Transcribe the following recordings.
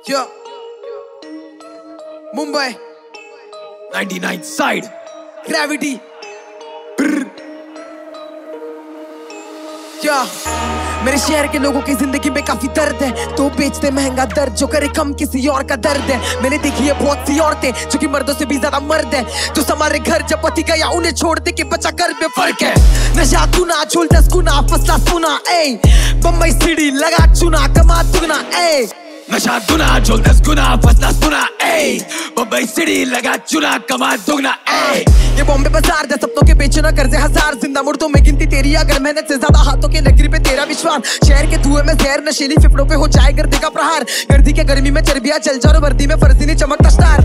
Yo, Mumbai 99 side Gravity. क्या मेरे शहर के लोगों की जिंदगी में काफी दर्द है, तो बेचते महंगा दर्द जो करे कम किसी और का दर्द है। मैंने देखी है बहुत सी औरतें जो कि मर्दों से भी ज्यादा मर्द है, तो हमारे घर जब पति गया उन्हें छोड़ दे के बचा घर पे फर्क है। नशा गुना झोल 10 गुना फसला सुना ए, बम्बई सीढ़ी लगा चुना कमा दुगना ए। नशा गुना झोल 10 गुना फसला सुना ए, बम्बई सीढ़ी लगा चुना कमा दुगना ए। ये बॉम्बे बाजार दे सपनों के बेचना कर्जे हजार, जिंदा मुर्दों में गिनती तेरी अगर मेहनत से ज्यादा हाथों के नगरी पे तेरा विश्वास। शहर के धुएं में जहर नशीली फिफड़ों पे हो जाए गर्दी का प्रहार, गर्दी के गर्मी में चर्बियां चल जा और वर्दी में फर्जी नहीं चमकता स्टार।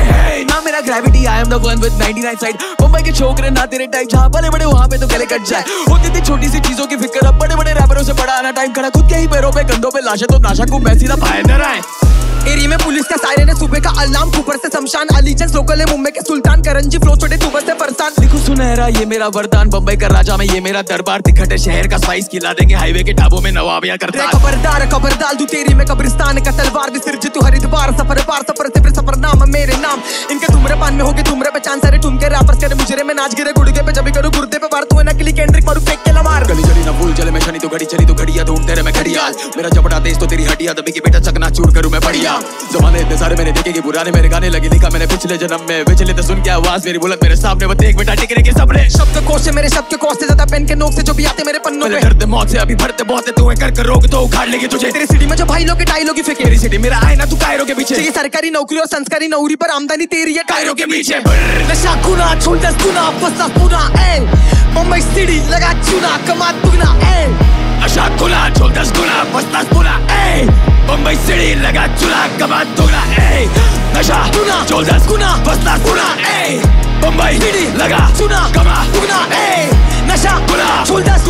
ना मेरा gravity I am the one with 99 side, Mumbai के छोकरे ना तेरे टाइप, जहाँ बड़े बड़े वहाँ पे तो गले कट जाए। होती थी छोटी सी चीजों की फिक्र, अब बड़े बड़े रैपरों से बड़ा आना टाइम खड़ा, खुद के ही पैरों पे कंधों पे लाशें, तो नाशा को मैं सीधा फायर आए। एरिया में पुलिस का सायरन है, सुबह का अलार्म ऊपर से शमशान, अलीजेंस लोकल है मुंबई के सुल्तान, करंजी फ्लो छोटे सुबह से फरसान। लिखो सुनहरा ये मेरा वरदान, बम्बई का राजा में ये मेरा दरबार, तिखट है शहर का स्पाइस, खिला देंगे हाईवे के ढाबों में नवाबियां करता। खबरदार खबरदार तू तेरी में कब्रिस्तान का तलवार विसर्ज तू हरिद्वार, सफर पार सफर से फिर सफर नाम मेरे नाम। इनके धूम्रपान में होगे धूम्र पहचान, सारे ठुमके रैपर्स करे मुझे में नाच गिरे गुड़गे पे, जब करूँ गुर्दे पे वार तू है नकली केंद्रिक मारू फेंक के लमार। गली गली ना भूल चले मैं शनि तो घड़ी चली तो घड़िया ढूंढते रहे मैं घड़ियाल, मेरा जबड़ा तेज तो तेरी हड्डियां दबी की बेटा चकना चूर करूं मैं बढ़िया। जमाने इतने सारे मैंने देखे कि पुराने मेरे गाने लगे, लिखा मैंने पिछले जन्म में, पिछले तो सुन के आवाज मेरी बुलंद मेरे सामने, वो देख बेटा टिकने के सपने। शब्द कोश से मेरे शब्द के कोश से ज्यादा पेन के नोक से जो भी आते मेरे पन्नों पे, डरते मौत से अभी भरते बहुत है, तू कर रोक तो उखाड़ लेगी तुझे। तेरी सिटी में जो भाई लोग के टाई लोग की फेंके, मेरी सिटी मेरा आईना तू कायरों के पीछे, ये सरकारी नौकरी और संस्कारी नौकरी पर आमदनी तेरी है कायरों के पीछे। नशा गुना झोल 10 गुना फसला सुना ए, मुंबई सीढ़ी लगा चुना कमा दुगना ए। नशा गुना झोल 10 गुना फसला सुना ए, मुंबई सीढ़ी लगा चुना कमा दुगना ए। नशा गुना झोल 10 गुना फसला सुना ए, मुंबई सीढ़ी लगा चुना कमा दुगना ए। नशा गुना झोल 10